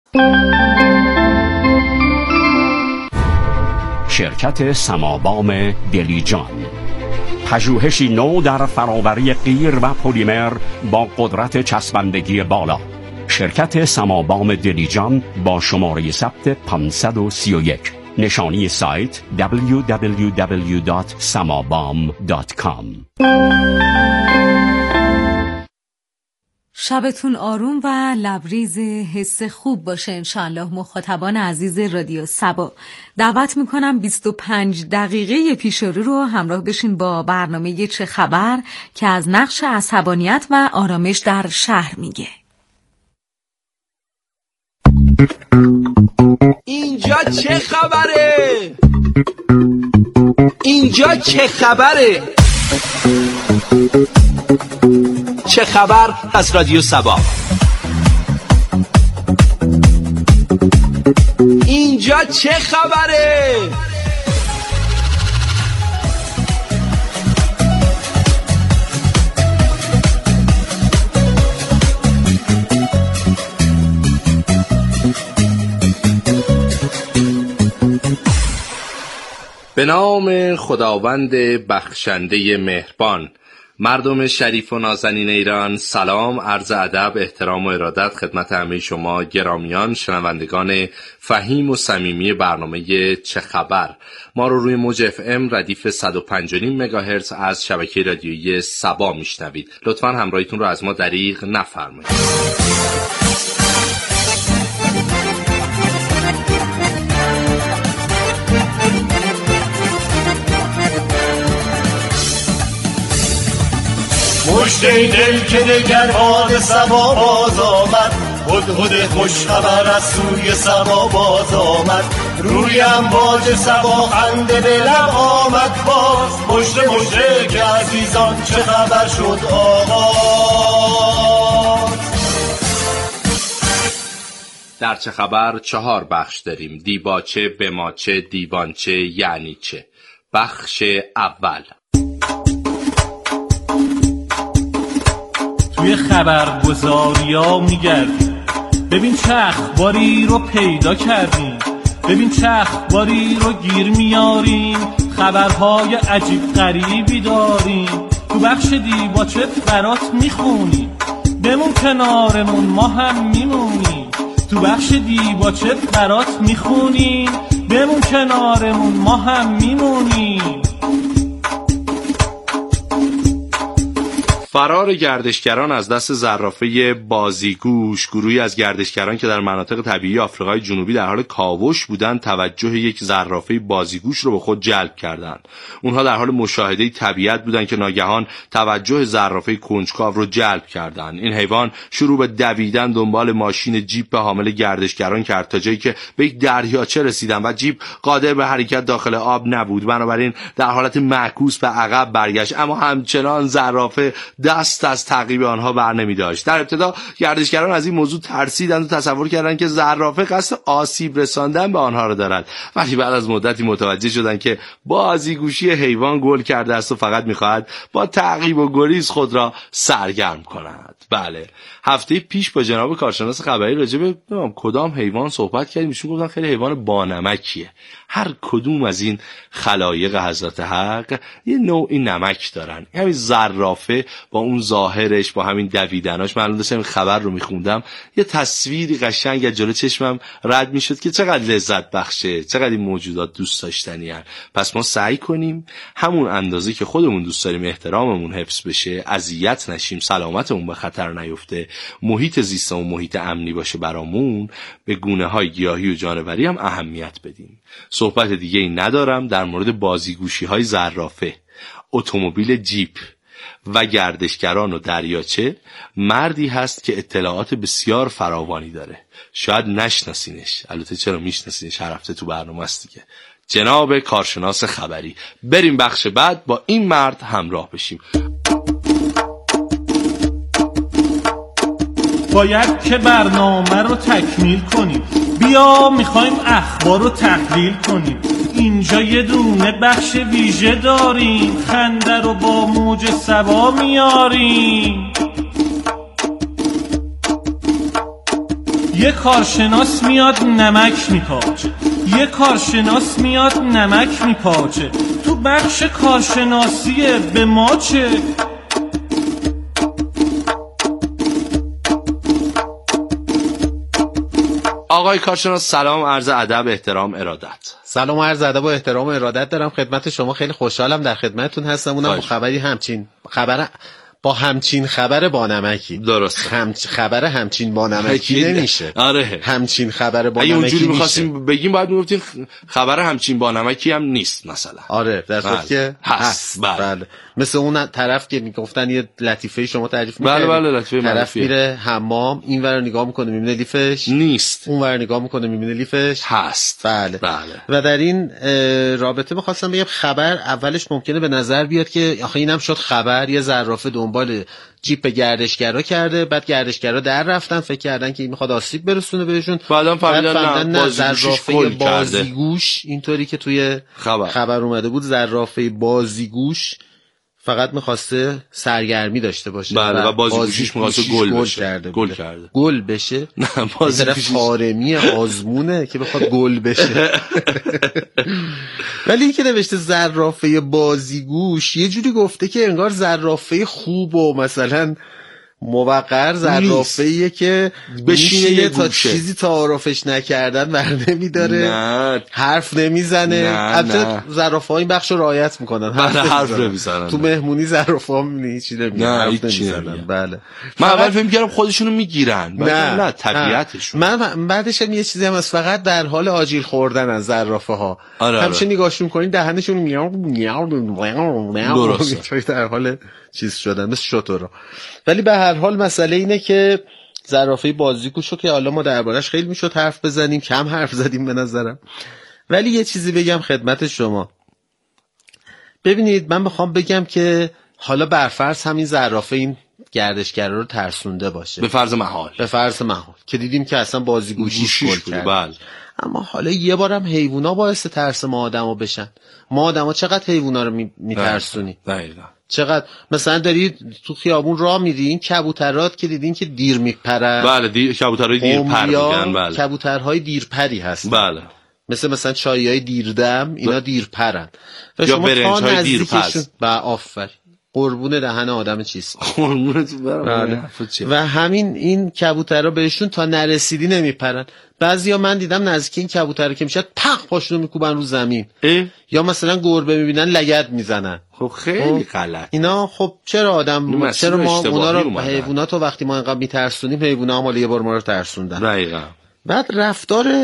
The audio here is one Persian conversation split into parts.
شرکت سمابام دلیجان، پژوهشی نو در فراوری قیر و پلیمر با قدرت چسبندگی بالا. شرکت سمابام دلیجان با شماره ثبت 531. نشانی سایت www.samabam.com. شبتون آروم و لبریز، حس خوب باشه انشاءالله. مخاطبان عزیز رادیو سبا، دعوت میکنم 25 دقیقه پیش رو همراه بشین با برنامه چه خبر که از نقش عصبانیت و آرامش در شهر میگه. اینجا چه خبره؟ اینجا چه خبره؟ چه خبر از رادیو سبا. اینجا چه خبره؟ به نام خداوند بخشنده مهربان. مردم شریف و نازنین ایران، سلام، عرض ادب، احترام و ارادت خدمت همه شما گرامیان شنوندگان فهیم و صمیمی برنامه چه خبر. ما رو روی موج اف ام ردیف 105.5 مگاهرتز از شبکه رادیویی سبا میشنوید. لطفاً همراهیتون رو از ما دریغ نفرمایید. مشت دل که دگر باد سبا باز آمد، هدهد خوش خبر از سوی سبا باز آمد. روی امواج سبا خنده به لب آمد باز، مشت که عزیزان چه خبر شد آغاز. در چه خبر 4 بخش داریم: دیباچه، بماچه، دیوانچه، یعنی چه. بخش اول: توی خبرگزاریا میگردیم، ببین چه اخباری رو پیدا کردیم، ببین چه اخباری رو گیر میاریم، خبرهای عجیب غریبی داریم. تو بخش دیباچه برات میخونیم، بمون کنارمون ما هم میمونیم. تو بخش دیباچه برات میخونیم، بمون کنارمون ما هم میمونیم. فرار گردشگران از دست زرافه بازیگوش. گروهی از گردشگران که در مناطق طبیعی آفریقای جنوبی در حال کاوش بودند، توجه یک زرافه بازیگوش رو به خود جلب کردند. اونها در حال مشاهده طبیعت بودند که ناگهان توجه زرافه کنجکاو رو جلب کردند. این حیوان شروع به دویدن دنبال ماشین جیپ حامل گردشگران کرد تا جایی که به یک دریاچه رسیدند و جیپ قادر به حرکت داخل آب نبود. بنابراین در حالت معکوس به عقب برگشت، اما همچنان زرافه دست از تعقیب آنها بر نمی داشت. در ابتدا گردشگران از این موضوع ترسیدند و تصور کردند که زرافه قصد آسیب رساندن به آنها را دارد، ولی بعد از مدتی متوجه شدند که بازیگوشی حیوان گل کرده است و فقط می‌خواهد با تعقیب و گریز خود را سرگرم کند. بله، هفته پیش با جناب کارشناس خبری راجع به کدام حیوان صحبت کردیم. ایشون گفتن خیلی حیوان بانمکیه. هر کدوم از این خلایق حضرت حق یه نوعی نمک دارن. همین زرافه با اون ظاهرش، با همین دویدناش، من داشتم این خبر رو میخوندم، یه تصویری قشنگ از جلوی چشمم رد میشد که چقدر لذت بخشه، چقدر این موجودات دوست داشتنی هن. پس ما سعی کنیم همون اندازه که خودمون دوست داریم احتراممون حفظ بشه، اذیت نشیم، سلامتمون به خطر نیفته، محیط زیستمون محیط امنی باشه برامون، به گونه‌های گیاهی و جانوری هم اهمیت بدیم. صحبت دیگه ای ندارم در مورد بازیگوشی‌های زرافه، اتومبیل جیپ و گردشگران و دریاچه. مردی هست که اطلاعات بسیار فراوانی داره. شاید نشناسینش، البته چرا میشناسینش، هر هفته تو برنامه است دیگه. جناب کارشناس خبری. بریم بخش بعد با این مرد همراه بشیم. باید که برنامه رو تکمیل کنیم، بیا میخوایم اخبار رو تحلیل کنیم. اینجا یه دونه بخش ویژه داریم، خنده رو با موج سبا میاریم. یه کارشناس میاد نمک میپاچه، یه کارشناس میاد نمک میپاچه، تو بخش کارشناسیه به ما چه؟ آقای کارشناس سلام، عرض ادب، احترام، ارادت. سلام و عرض ادب و احترام و ارادت دارم خدمت شما. خیلی خوشحالم در خدمتتون هستم. اونم با خبری همچین خبر با نمکی. درست. خبر همچین با نمکی نمیشه. آره. همچین خبر با نمکی. اگه اونجوری می‌خواستیم بگیم باید میگفتیم خبر همچین با نمکی هم نیست مثلا. آره در صورتی که هست. بله. مثل اون طرف که میگفتن یه لطیفه شما تعریف می‌کردید. بله لطیفه طرف میره حمام، اینور نگاه میکنه میبینه لیفش نیست، اونور نگاه میکنه میبینه لیفش هست. بله. و در این رابطه می‌خواستم بگم خبر اولش ممکنه به نظر بیاد که آخه اینم شد خبر، یه زرافه دنبال جیپ گردشگرا کرده، بعد گردشگرا در رفتن فکر کردن که این میخواد آسیب برسونه بهشون، بعدم فهمیدن نه زرافه بازیگوش اینطوری که توی خبر اومده بود زرافه بازیگوش فقط میخواسته سرگرمی داشته باشه. بله و بازیگوشیش میخواسته گل بشه. نه بازیگوشیش طارمی آزمونه که بخواد گل بشه. ولی این که نوشته زرافه بازیگوش یه جوری گفته که انگار زرافه خوب و مثلا موقر، زرافه‌ایه که بشینه تا چیزی تعارفش نکردن ور نمیداره، حرف نمیزنه. البته زرافه‌ها این بخشو رعایت میکنن، حرف نمیزنن. تو مهمونی زرافه‌ها میبینی چی نمیگن، حرف نمیزنن. بله من اول فکر می‌کردم خودشونو میگیرن، نه طبیعتشون. من بعدش یه چیزی هم هست، فقط در حال آجیل خوردن از زرافه‌ها. همیشه نگاهشون می‌کنین دهنشون میاو در حال چیز شدن مثل شترها. ولی به هر حال مسئله اینه که زرافه بازیگوشو که حالا ما دربارش خیلی میشد حرف بزنیم، کم حرف زدیم به نظرم. ولی یه چیزی بگم خدمت شما. ببینید من میخوام بگم که حالا برفرض همین زرافه این گردشگرا رو ترسونده باشه، به فرض محال که دیدیم که اصلا بازیگوشیش گل کرد. بله. اما حالا یه بارم حیوونا باعث ترس ما آدما بشن. ما آدما چقدر حیوونا رو میترسونیم. دقیقاً. چقدر مثلا دارید تو خیابون راه میری، این کبوترات که دیدین که دیر میپرن. بله کبوترهای دیرپر میگن. بله کبوترهای دیرپری هستن. بله مثلا چاییای دیردم اینا دیرپرن و یا برنج‌های دیرپز. و آفرین قربون دهن آدم چیست. بله. و همین این کبوترها بهشون تا نرسیدی نمیپرن. بعضیا من دیدم نزدیک این کبوترها که میشد پخ پاشونو میکوبن رو زمین. یا مثلا گربه میبینن لگد میزنن. خب خیلی غلط اینا. خب چرا ما اونا رو حیوانات رو وقتی ما اینقدر میترسونیم، حیونا هم یه بار ما رو ترسوندن. دقیقاً. بعد رفتار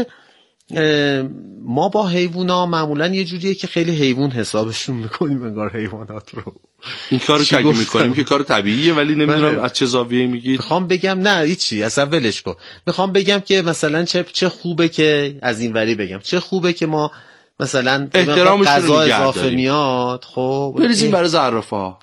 ما با حیوونا معمولا یه جوریه که خیلی حیوان حسابشون میکنیم انگار حیوانات رو. این کارو که میکنیم که کار طبیعیه، ولی نمیدونم از چه زاویه‌ای میگید. میخوام بگم نه هیچی، اصلا ولش کن. میخوام بگم که مثلا چه خوبه که از این وری بگم چه خوبه که ما مثلا غذا اضافه میاد، خب بریزیم برای زرافه‌ها.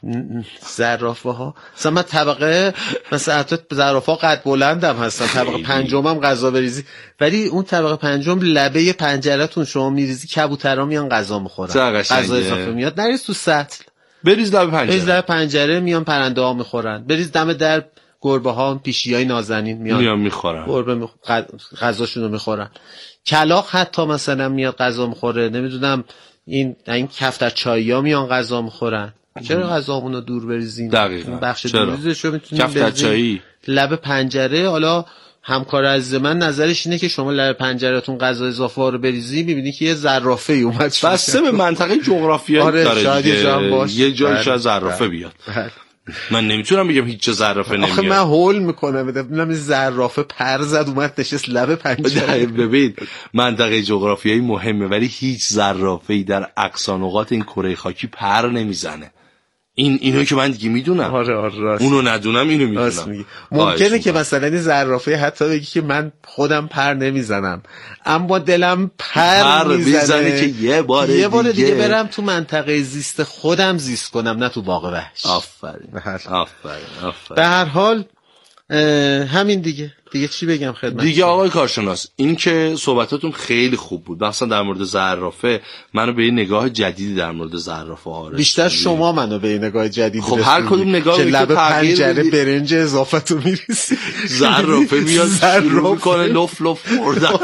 مثلا من طبقه مثلا حتی زرافه‌ها قد بلندم هستن، طبقه پنجمم غذا بریزی، ولی اون طبقه پنجم لبه پنجره‌تون شما میریزی کبوترها میان غذا میخورن، غذا اضافه میاد. نریز تو سطل، بریز لبه پنجره میان پرنده ها میخورن. بریز دم در گربه ها پیشیای نازنین میان میخورن، گربه غذاشونو میخورن. کلاغ حتی مثلا میاد غذا میخوره. نمیدونم این کفتر چایی‌ها میان غذا میخورن. چرا غذامونو دور بریزین؟ دقیقاً. بخش دوریزشو میتونید کفتر چایی لب پنجره. حالا همکار از من نظرش اینه که شما لب پنجره‌تون غذا اضافه رو بریزی، میبینی که یه زرافه اومد. بسته به منطقه جغرافیایی داره دیگه. یه جایی شاید زرافه بیاد. من نمیتونم بگم هیچ زرافه نمیاد. آخه من هول میکنم ببینم زرافه پر زد اومد نشست لب پنجره. ببین منطقه جغرافیایی مهمه، ولی هیچ زرافه‌ای در اقصا نقاط این کره خاکی پر نمیزنه. اینو که من دیگه میدونم. آره راست. اونو ندونم اینو میدونم. ممکنه که مثلا این زرافه حتی بگی که من خودم پر نمیزنم، اما دلم پر میزنه که یه بار دیگه برم تو منطقه زیست خودم زیست کنم، نه تو باغ وحش. آفرین. به هر حال همین دیگه چی بگم خدمت دیگه آقای کارشناس، این که صحبتاتون خیلی خوب بود، مثلا در مورد زرافه منو به یه نگاه جدیدی در مورد زرافه ها رسید. بیشتر شما منو به یه نگاه جدیدی خب هر کدوم نگاه که لب پنجره برنج اضافتو میریسی، زرافه میاد شروع میکنه لف خوردن.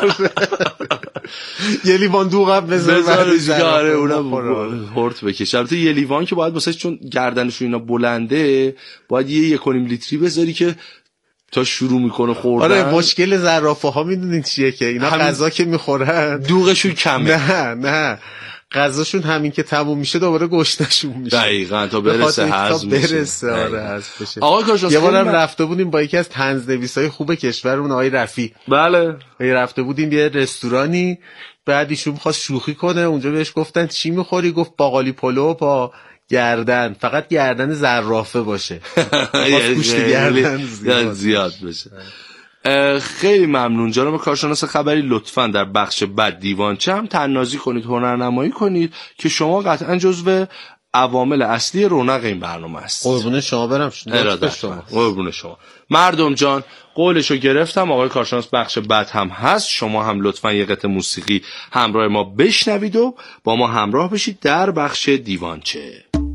یه لیوان دوغم بذار زرافه اونم هورت بکشه. البته یه لیوان که باید واسه، چون گردنش اینا بلنده، باید یه 1.5 لیتری بذاری که تا شروع میکنه خوردن. آره مشکل زرافه ها میدونین چیه که اینا غذا که میخورن دوغشون کمه. نه غذاشون همین که تموم میشه دوباره گشتشون میشه. دقیقاً تا برسه هضم بشه. آره هضم بشه. آقا کارشناس یه بارم رفته بودیم با یکی از طنزنویسای خوب کشورمون آقای رفی. بله. رفته بودیم یه رستورانی، بعد ایشون می‌خواست شوخی کنه، اونجا بهش گفتن چی می‌خوری؟ گفت باقالی پلو با گردن، فقط گردن زرافه باشه. گوشت گردن زیاد بشه. خیلی ممنون جناب کارشناس خبری. لطفاً در بخش بعد دیوانچه هم طنازی کنید، هنرنمایی کنید که شما قطعاً جزو عوامل اصلی رونق این برنامه است. قربون شما برم. قربون شما. مردم جان قولشو گرفتم، آقای کارشناس بخش بعد هم هست. شما هم لطفاً یه قطعه موسیقی همراه ما بشنوید و با ما همراه بشید در بخش دیوانچه.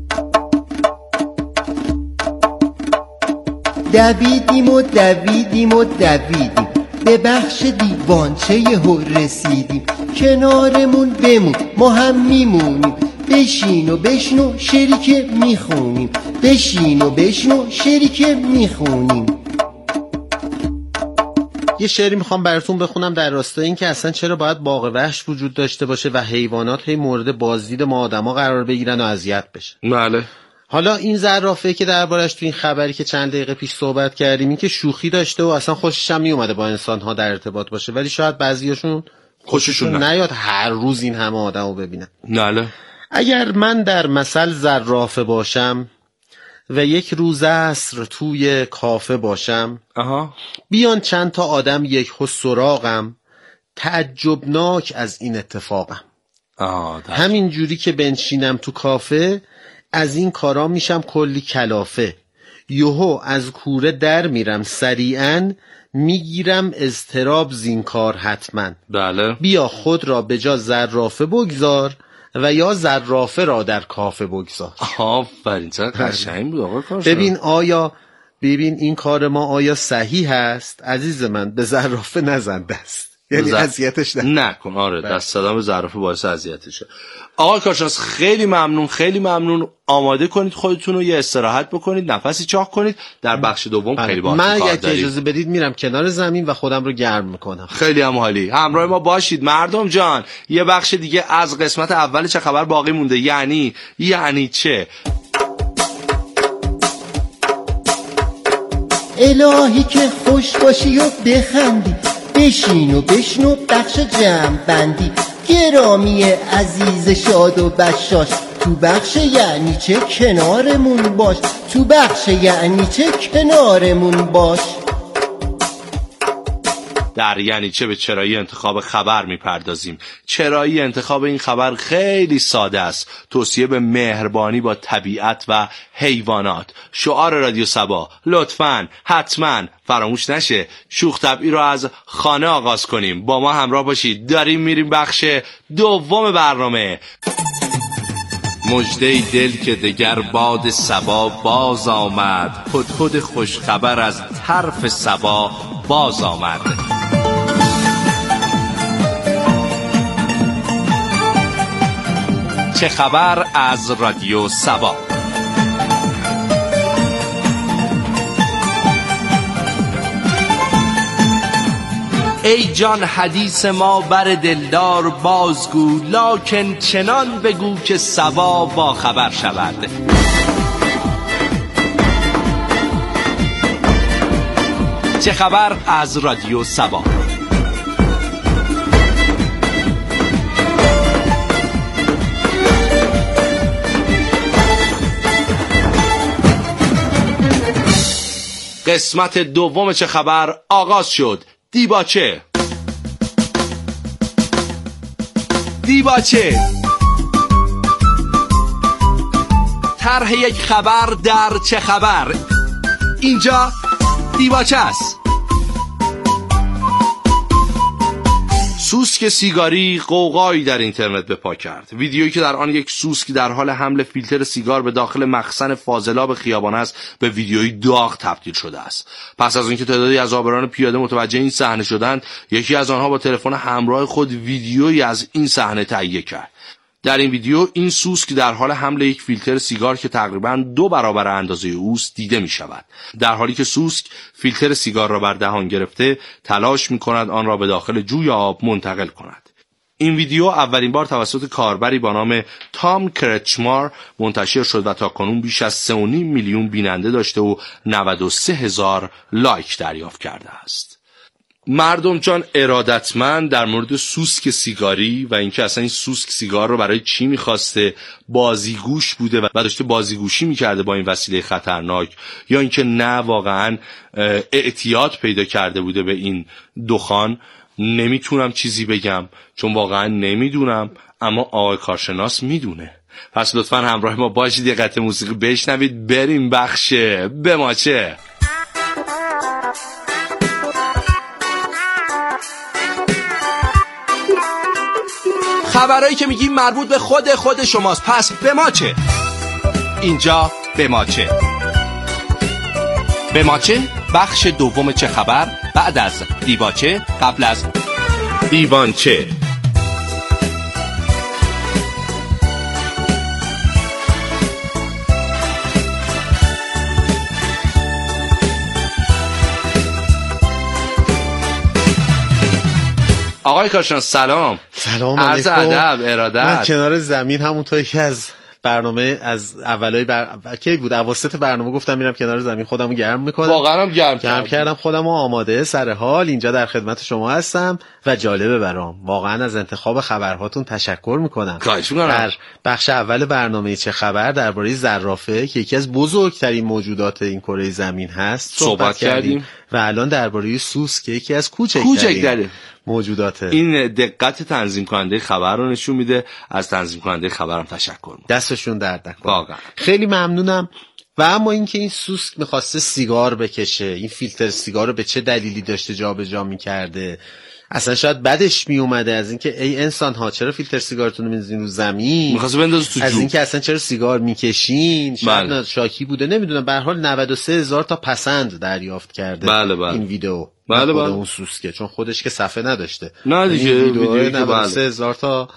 دویدیم به بخش دیوانچه یهو رسیدیم، کنارمون بمون ما هم میمونیم، بشین و بشنو شریک میخونیم، بشین و بشنو شریک میخونیم. یه شعری میخوام براتون بخونم در راستای این که اصلا چرا باید باغ وحش وجود داشته باشه و حیوانات هی مورد بازدید ما آدما قرار بگیرن و اذیت بشن. بله. حالا این زرافه که دربارش تو این خبری که چند دقیقه پیش صحبت کردیم، این که شوخی داشته و اصلا خوشش هم میومده با انسان‌ها در ارتباط باشه، ولی شاید بعضیاشون خوششون نیاد هر روز این همه آدمو ببینن. بله. اگر من در مثل زرافه باشم و یک روز عصر توی کافه باشم، بیان چند تا آدم یک خود سراغم، تعجبناک از این اتفاقم. همین جوری که بنشینم تو کافه، از این کارا میشم کلی کلافه، یهو از کوره در میرم سریعاً، میگیرم اضطراب زین کار حتما. بله. بیا خود را به جا زرافه بگذار و یا زرافه را در کافه بگذار. آفرین، چقدر قشنگ بود آقا کارشناس. ببین این کار ما آیا صحیح هست؟ عزیز من به زرافه نزن دست، یعنی اذیتش نکن. آره دست زدن به زرافه باعث اذیتشه. آقا کارشناس خیلی ممنون. آماده کنید خودتون رو، یه استراحت بکنید، نفسی چاق کنید. در بخش دوم خیلی باحال من اگه اجازه بدید میرم کنار زمین و خودم رو گرم میکنم. خیلی هم حالی. همراه ما باشید مردم جان. یه بخش دیگه از قسمت اول چه خبر باقی مونده. یعنی چه؟ الهی که خوش باشی و بخندی، بشین و بشنو بخش جمع بندی، گرامی عزیز شاد و بشاش، تو بخش یعنی چه کنارمون باش، تو بخش یعنی چه کنارمون باش. در یعنی چه به چرایی انتخاب خبر میپردازیم. چرایی انتخاب این خبر خیلی ساده است. توصیه به مهربانی با طبیعت و حیوانات. شعار رادیو صبا. لطفاً حتماً فراموش نشه شوخ طبعی رو از خانه آغاز کنیم. با ما همراه باشید. داریم میریم بخش دوم برنامه. مژده دل که دگر باد صبا باز آمد، هدهد خوش خبر از طرف صبا باز آمد. چه خبر از رادیو صبا. ای جان حدیث ما بر دلدار بازگو، لکن چنان بگو که صبا با خبر شود. چه خبر از رادیو صبا. قسمت دوم چه خبر آغاز شد. دیباچه طرح یک خبر در چه خبر. اینجا دیباچه است. سوسک سیگاری قوقایی در اینترنت به پا کرد. ویدیویی که در آن یک سوسک در حال حمل فیلتر سیگار به داخل مخزن فاضلاب خیابان است به ویدیویی داغ تبدیل شده است. پس از اینکه تعدادی از عابران پیاده متوجه این صحنه شدند، یکی از آنها با تلفن همراه خود ویدیویی از این صحنه تهیه کرد. در این ویدیو این سوسک در حال حمل یک فیلتر سیگار که تقریباً 2 برابر اندازه اوست دیده می شود. در حالی که سوسک فیلتر سیگار را بر دهان گرفته تلاش می کند آن را به داخل جوی آب منتقل کند. این ویدیو اولین بار توسط کاربری با نام تام کرچمار منتشر شد و تاکنون بیش از 3.5 میلیون بیننده داشته و 93,000 لایک دریافت کرده است. مردم چون ارادتمند در مورد سوسک سیگاری و اینکه اصلا این سوسک سیگار رو برای چی می‌خواسته، بازیگوش بوده و داشته بازیگوشی می‌کرده با این وسیله خطرناک، یا اینکه نه واقعاً اعتیاد پیدا کرده بوده به این دخان، نمیتونم چیزی بگم چون واقعاً نمیدونم، اما آقای کارشناس میدونه. پس لطفاً همراه ما باشید، یه قطعه موسیقی بشنوید، بریم بخش به ما چه. خبرایی که میگیم مربوط به خود شماست، پس به ما چه؟ اینجا به ما چه. به ما چه بخش دوم چه خبر، بعد از دیباچه قبل از دیوانچه. آقای کارشناس سلام. سلام عرض علیکم. ادب ارادت. من کنار زمین همونطوری که از برنامه از اولای کی بود اواسط برنامه گفتم میرم کنار زمین خودمو گرم میکنم. واقعا هم گرم کردم خودمو آماده سر حال اینجا در خدمت شما هستم و جالبه برام. واقعا از انتخاب خبرهاتون تشکر میکنم. خواهش میکنم. در بخش اول برنامه چه خبر درباره زرافه که یکی از بزرگترین موجودات این کره زمین هست صحبت کردیم و الان درباره سوسک که یکی از کوچکترین موجوداته. این دقت تنظیم کننده خبر رو نشون میده. از تنظیم کننده خبرم تشکر میکنم. دستشون درد نکنه. واقعا خیلی ممنونم. و اما اینکه این سوسک میخواسته سیگار بکشه، این فیلتر سیگار رو به چه دلیلی داشته جابجا میکرده، اصلا شاید بدش میومده از اینکه ای انسان ها چرا فیلتر سیگارتون رو میذارین رو زمین، میخواسته بندازه تو جو، از اینکه اصلا چرا سیگار میکشین، شاید شاکی بوده، نمیدونم. به هر حال 93,000 تا پسند دریافت کرده این ویدیو. بله اون سوسکه، چون خودش که صفحه نداشته. نه دیگه ویدیو 93,000 تا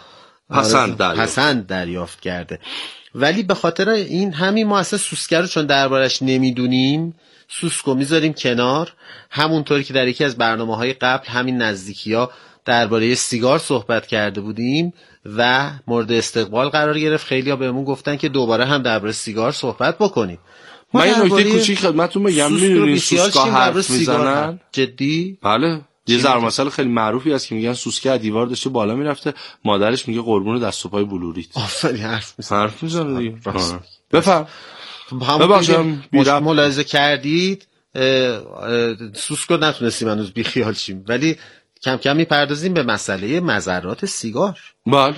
پسند دریافت کرده. ولی به خاطر این همین ما اصلا سوسکه رو چون دربارش نمیدونیم سوسکو میذاریم کنار. همونطوری که در یکی از برنامه‌های قبل همین نزدیکی‌ها درباره سیگار صحبت کرده بودیم و مورد استقبال قرار گرفت. خیلی‌ها بهمون گفتن که دوباره هم درباره سیگار صحبت بکنیم. من یه نکته کوچیک خدمتتون بگم. می‌دونین سوسکا حرف میزنن؟ جدی؟ بله. یه ضرب مثل خیلی معروفی هست که میگن سوسکه از دیوار داشته بالا میرفته، مادرش میگه قربون دست و پای بلوریت. آفرین حرف میزنه دیگه. بفهم. ببخشید ملاحظه کردید سوسکو نتونستیم هنوز بی خیال شیم، ولی کم کم میپردازیم به مسئله مضرات سیگار. بله.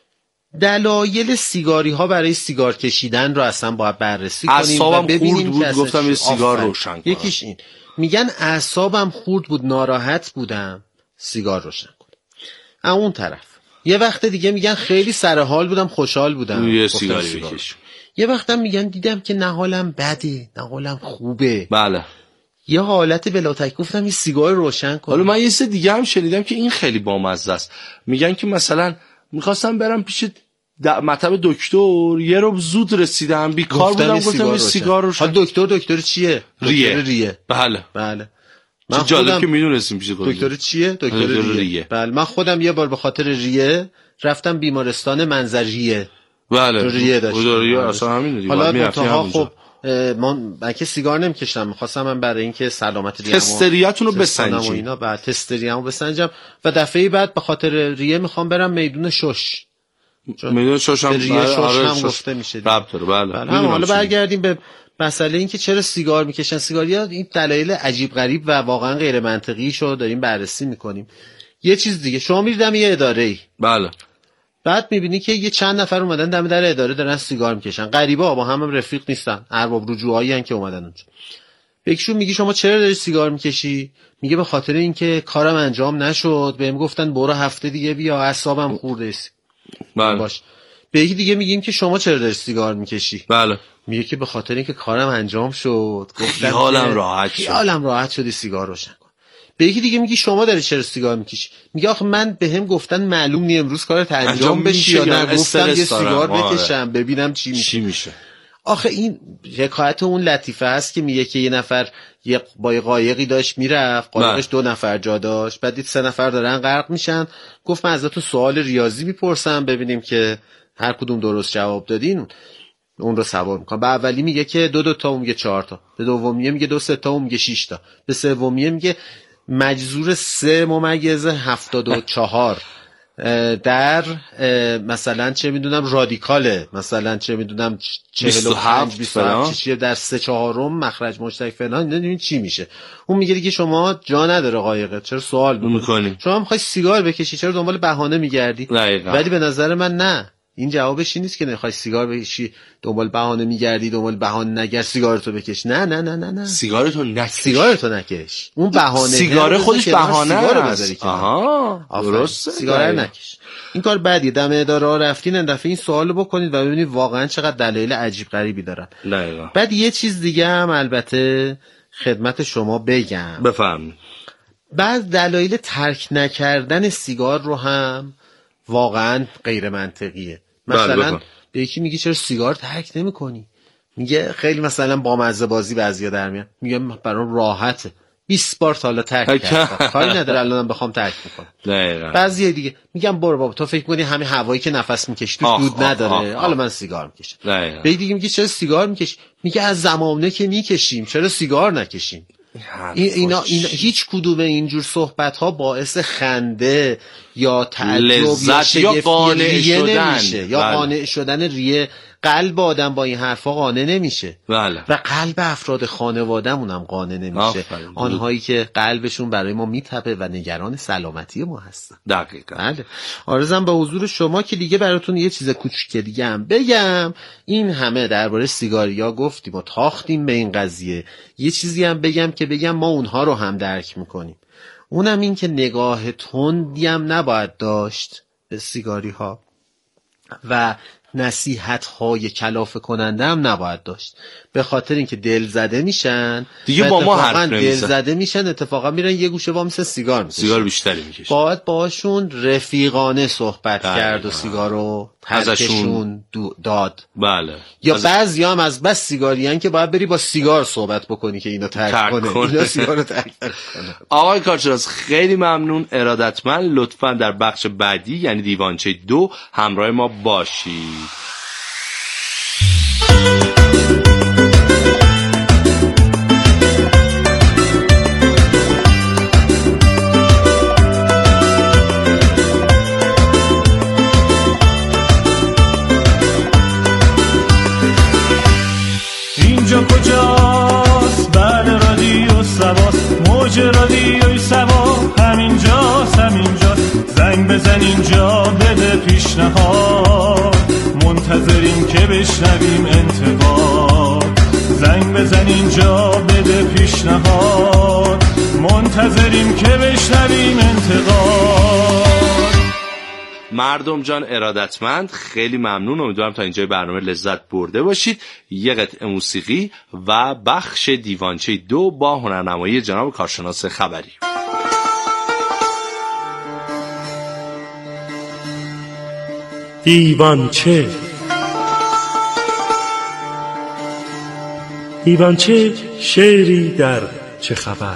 دلایل سیگاری ها برای سیگار کشیدن رو اصلا باید بررسی کنیم و ببینیم بود گفتم یه سیگار روشن کنم. یکیش این میگن اعصابم خورد بود، ناراحت بودم، سیگار روشن کنم. اون طرف یه وقت دیگه میگن خیلی سر حال بودم، خوشحال بودم، یه سیگاری بکش. یه وقت هم میگن دیدم که نه حالم بده نه حالم خوبه. بله. یه حالت بلاتک گفتم این سیگار روشن کنم. حالا من یه سه دیگه هم شنیدم که این خیلی بامزه است. میگن که مثلا میخواستم برم پیش مطب دکتر، یه رو زود رسیدم بیکار بودم، گفتم سیگار روشن. دکتر چیه؟ ریه. بله. چه جالب که میدونستیم پیش دکتر چیه؟ دکتر ریه. بله. من خودم یه بار به خاطر ریه رفتم بیمارستان منظریه. بله. ریه داشتم. ریه اصلا همینه دیگه. حالا منتها خب من که سیگار نمیکشم، می‌خواستم من برای اینکه سلامت ریه‌مو تستریاتون رو بسنجیم و اینا، بعد تستریامو بسنجم و دفعه بعد به خاطر ریه میخوام برم میدون شش. میدون شش هم ریه شش هم گفته میشه. بله. حالا برگردیم به مسئله این که چرا سیگار میکشن. سیگاریا این دلایل عجیب غریب و واقعا غیر منطقی شو داریم بررسی میکنیم. یه چیز دیگه، شما میریدم یه اداره‌ای، بله، بعد میبینی که یه چند نفر اومدن دم در اداره دارن سیگار میکشن، غریبا با هم رفیق نیستن، ارباب رجوعایی ان که اومدن اونجا. به یکیشون میگی شما چرا داری سیگار میکشی؟ میگه به خاطر اینکه کارم انجام نشد، بهم گفتن برو هفته دیگه بیا، اعصابم خورده است. بله. باش. به یکی دیگه میگیم که شما چرا داری سیگار میکشی؟ بله. میگه که به خاطر اینکه کارم انجام شد، گفتم خیالم راحت شدی سیگار روشن کن. به یکی دیگه میگی شما داری چرا سیگار میکشی؟ میگه آخه من بهم گفتن معلوم نی امروز کارت انجام بشه یا نه، گفتم یه سیگار بکشم ببینم چی میشه. آخه این حکایت اون لطیفه است که میگه که یه نفر با یه قایقی داشت میرفت، قایقش 2 نفر جا داشت، بعد دید 3 نفر دارن غرق میشن، گفت من ازتون سوال ریاضی میپرسم ببینیم که هر کدوم درست جواب دادین اون رو ثواب میکنم. به اولی میگه که 2 تا، اون میگه 4 تا. به دومیه میگه 2 3 تا، اون میگه 6 تا. به سومیه میگه مجذور 3/74 در مثلا چه میدونم رادیکاله، مثلا چه میدونم 45 27 در 3/4 مخرج مشترک فلان، نمیدونین چی میشه. اون میگه دیگه شما جا نداره قایقت، چرا سوال میکنی؟ شما میخوای سیگار بکشی، چرا دنبال بهانه میگردی؟ ولی به نظر من نه، این جوابش این نیست که نخوای سیگار بکشی دنبال بهانه میگردی، دنبال بهانه نگرد سیگارتو بکش. نه سیگارتو نکش. اون بهانه سیگار خودش بهانه است. درست. سیگار نکش. این کار بدیه. دم اداره ها رفتین این دفعه این سوالو بکنید و ببینید واقعا چقدر دلایل عجیب غریبی دارن. بعد یه چیز دیگه هم البته خدمت شما بگم. بفرمایید. بعد دلایل ترک نکردن سیگار رو هم واقعا غیر منطقیه. مثلا به یکی میگی چرا سیگار ترک نمی‌کنی؟ میگه خیلی مثلا با مزه بازی بعضیا در میاد، میگه برام راحته، 20 بار تا حالا ترک کردم، کاری نداره الانم بخوام ترک بکنم. دقیقاً. بعضی دیگه میگم برو بابا تو فکر می‌کنی همین هوایی که نفس می‌کشی تو دود نداره، حالا من سیگار می‌کشم. به دیگه میگه چرا سیگار می‌کشی؟ میگه از زمانه که می‌کشیم چرا سیگار نکشیم؟ اینا هیچ کدوم اینجور صحبت ها باعث خنده یا تعجب یا قانع شدن نمیشه. یا قانع شدن ریه. قلب آدم با این حرفا قانع نمیشه. بله. و قلب افراد خانواده‌مون هم قانع نمیشه. آنهایی که قلبشون برای ما میتپه و نگران سلامتی ما هستن. دقیقاً. بله. عرضم به حضور شما که دیگه براتون یه چیز کوچیک دیگه هم بگم. این همه درباره سیگاریا گفتیم و تاختیم به این قضیه. یه چیزی هم بگم ما اونها رو هم درک میکنیم. اونم این که نگاه تندی هم نباید داشت به سیگاری ها و نصیحت های کلافه کننده هم نباید داشت، به خاطر اینکه دل زده میشن دیگه. با ما حرف نمیزن، دل زده میشن، اتفاقا میرن یه گوشه وامیسن سیگار بیشتری میکشن. باید باشون رفیقانه صحبت کرد و سیگارو ازشون داد. بله. یا بعضیا هم از بس سیگاریان که باید بری با سیگار صحبت بکنی که اینو ترک کنه. اینا سیگارو ترک کنه. آقای کارشناس خیلی ممنون، ارادتمند. لطفاً در بخش بعدی یعنی دیوانچه 2 همراه ما باشید. اینجا کجاست؟ بله رادیو سباست، موج رادیوی سبا همینجاست. زنگ بزن اینجا بده پیشنهاد، منتظریم که بشنویم انتقاد. زنگ بزن اینجا بده پیشنهاد، منتظریم که بشنویم انتقاد. مردم جان ارادتمند، خیلی ممنون. امیدوارم تا اینجای برنامه لذت برده باشید. یه قطعه موسیقی و بخش دیوانچه 2 با هنرنمایی جناب کارشناس خبری. دیوانچه شعری در چه خبر.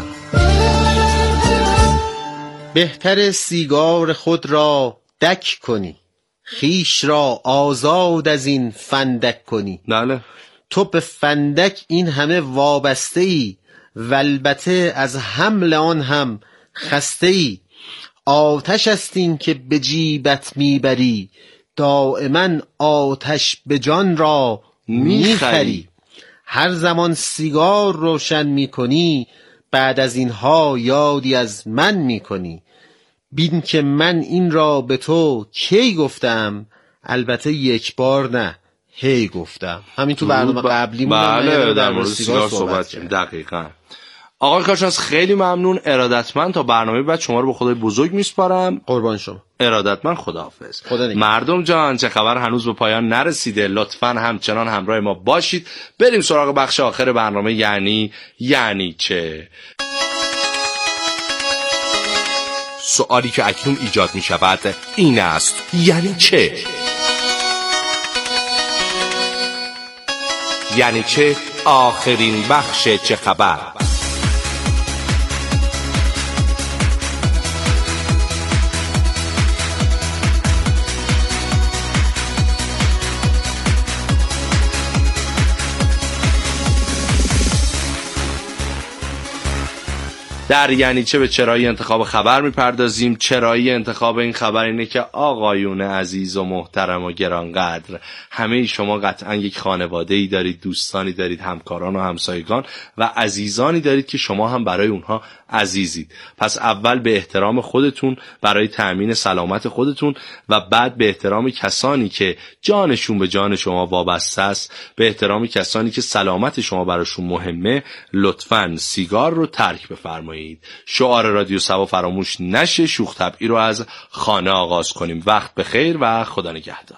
بهتر سیگار خود را دک کنی، خیش را آزاد از این فندک کنی. بله. تو به فندک این همه وابسته ای و البته از حمل آن هم خسته ای. آتش است این که به جیبت میبری، دائما آتش به جان را میخری. هر زمان سیگار روشن میکنی، بعد از اینها یادی از من میکنی. بین که من این را به تو کی گفتم، البته یک بار نه هی گفتم همین تو برنامه قبلی بله در مورد سیگار صحبت کردیم. دقیقاً. آقای کارشناس خیلی ممنون، ارادتمند. تا برنامه بعد شما رو به خدای بزرگ میسپارم. قربان شما. ارادتمند، خداحافظ. مردم جان، چه خبر هنوز به پایان نرسیده، لطفاً همچنان همراه ما باشید. بریم سراغ بخش آخر برنامه، یعنی چه. سوالی که اکنون ایجاد می شود این است: یعنی چه؟ یعنی چه آخرین بخش چه خبر. در یعنی چه به چرایی انتخاب خبر میپردازیم. چرایی انتخاب این خبر اینه که آقایون عزیز و محترم و گرانقدر، همه شما قطعا یک خانواده‌ای دارید، دوستانی دارید، همکاران و همسایگان و عزیزانی دارید که شما هم برای اونها عزیزید. پس اول به احترام خودتون برای تأمین سلامت خودتون و بعد به احترام کسانی که جانشون به جان شما وابسته است، به احترام کسانی که سلامت شما براشون مهمه، لطفاً سیگار رو ترک بفرمایید. شعار رادیو صبا فراموش نشه. شوخ طبعی رو از خانه آغاز کنیم. وقت بخیر و خدا نگهدار.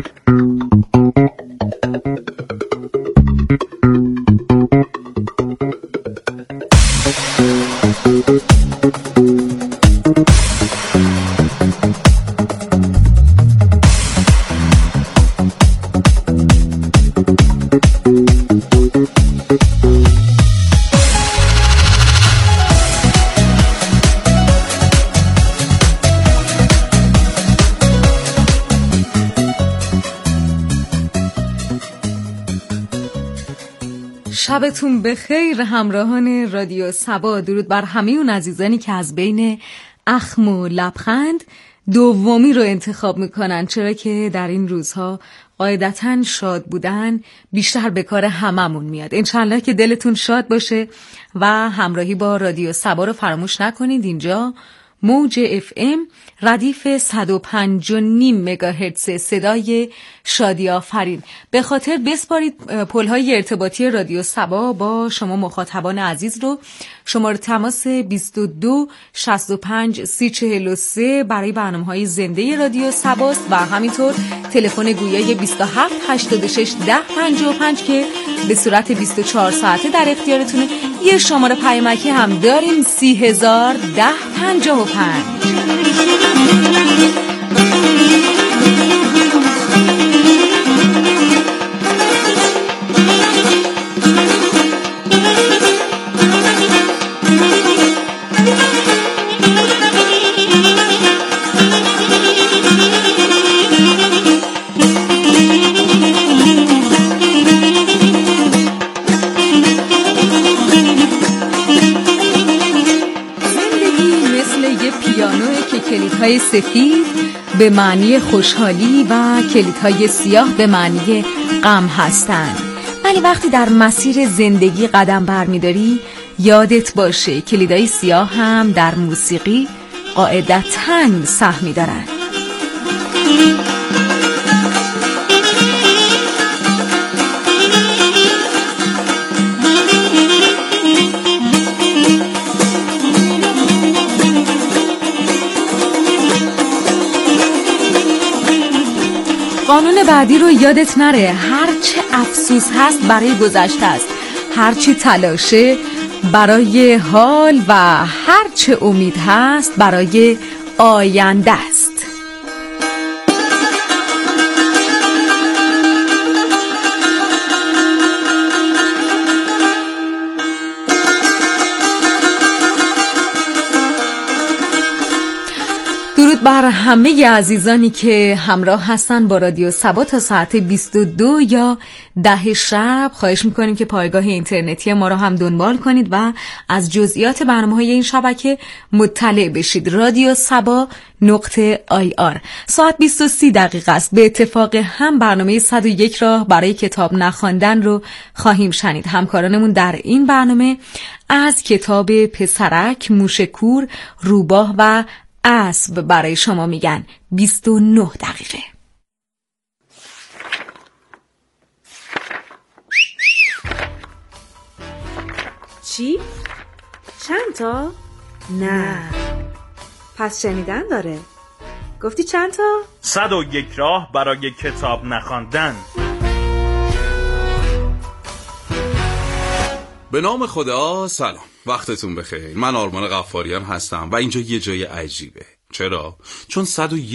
شبتون بخیر همراهان رادیو صبا. درود بر همه اون عزیزانی که از بین اخم و لبخند دومی رو انتخاب میکنن، چرا که در این روزها قاعدتاً شاد بودن بیشتر به کار هممون میاد. انشالله که دلتون شاد باشه و همراهی با رادیو صبا رو فراموش نکنید. اینجا موج FM ردیف 105.5 مگاهرتز صدای شادی آفرین. به خاطر بسپارید پل‌های ارتباطی رادیو صبا با شما مخاطبان عزیز رو. شماره تماس 22 65 3043 برای برنامه‌های زنده رادیو صباست و همینطور تلفن گویای 27 86 10 55 که به صورت 24 ساعته در اختیارتونه. یه شماره پیامکی هم داریم 30,000 10 55. کلیدهای سفید به معنی خوشحالی و کلیدهای سیاه به معنی غم هستند. ولی وقتی در مسیر زندگی قدم برمی‌داری یادت باشه کلیدهای سیاه هم در موسیقی قاعدتاً سهمی دارند. قانون بعدی رو یادت نره، هرچه افسوس هست برای گذشته است، هرچی تلاشه برای حال و هرچه امید هست برای آینده است. درود بر همه عزیزانی که همراه هستن با رادیو صبا تا ساعت 22 یا 10 شب. خواهش میکنیم که پایگاه اینترنتی ما رو هم دنبال کنید و از جزئیات برنامه‌های این شبکه مطلع بشید. رادیو صبا .ir. ساعت 20:30 است. به اتفاق هم برنامه 101 راه برای کتاب نخواندن رو خواهیم شنید. همکارانمون در این برنامه از کتاب پسرک، موشکور، روباه و اسب برای شما میگن. 29 دقیقه. چی؟ چند تا؟ نه. پس شنیدن داره. گفتی چند تا؟ 101 راه برای کتاب نخواندن. به نام خدا. سلام، وقتتون بخیر. من آرمان غفاریان هستم و اینجا یه جای عجیبه. چرا؟ چون 101